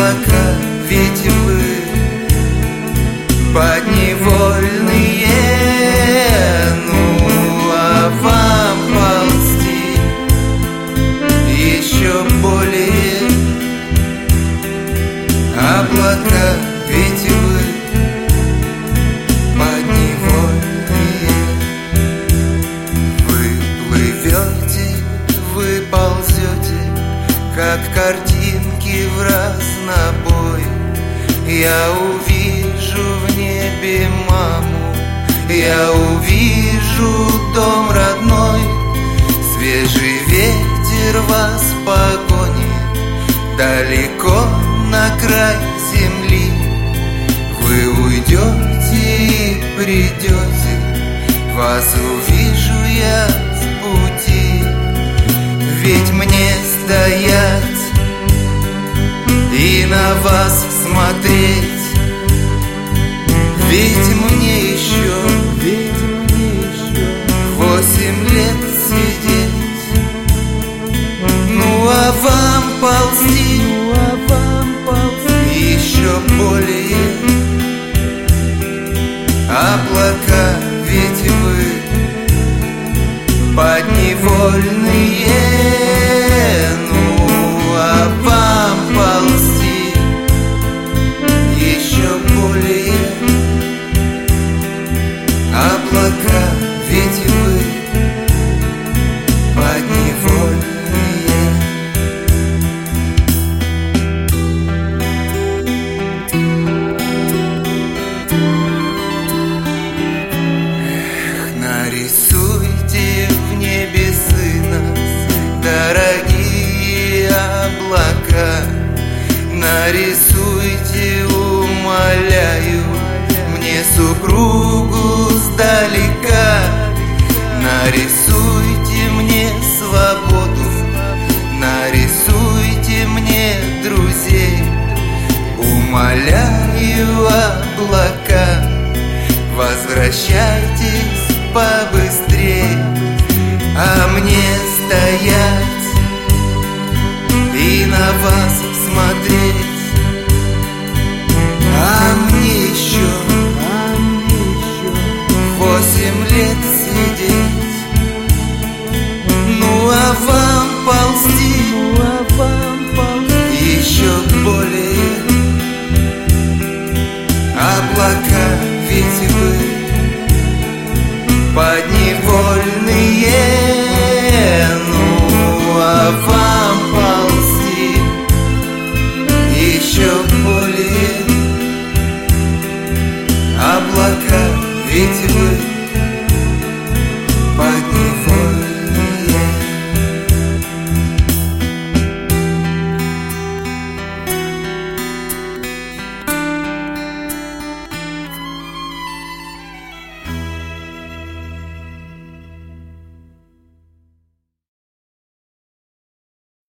облака, ведь вы подневольные. Ну а вам ползти еще более. Облака, ведь вы подневольные. Вы плывете, вы ползете, как картинки в разнобой. Я увижу в небе маму, я увижу дом родной. Свежий ветер вас погонит далеко на край земли. Вы уйдете и придете, вас увижу я с пути. Ведь мне стоять и на вас смотреть, ведь мне еще 8 лет сидеть. Ну а вам ползти еще более. Облака, ведь вы подневольные. Ну а вам ползти еще более. Облака, ведь вы подневольные. Нарисуйте в небе сына, дорогие облака. Нарисуйте, умоляю, мне супругу сдалека. Нарисуйте мне свободу, нарисуйте мне друзей. Умоляю, облака, возвращайтесь побыстрей. А мне стоять и на вас смотреть, а мне еще 8 лет сидеть. Ну а вам ползти еще более. Облака, ведь вы подневольные. Ну а вам ползти еще более. Облака, ведь вы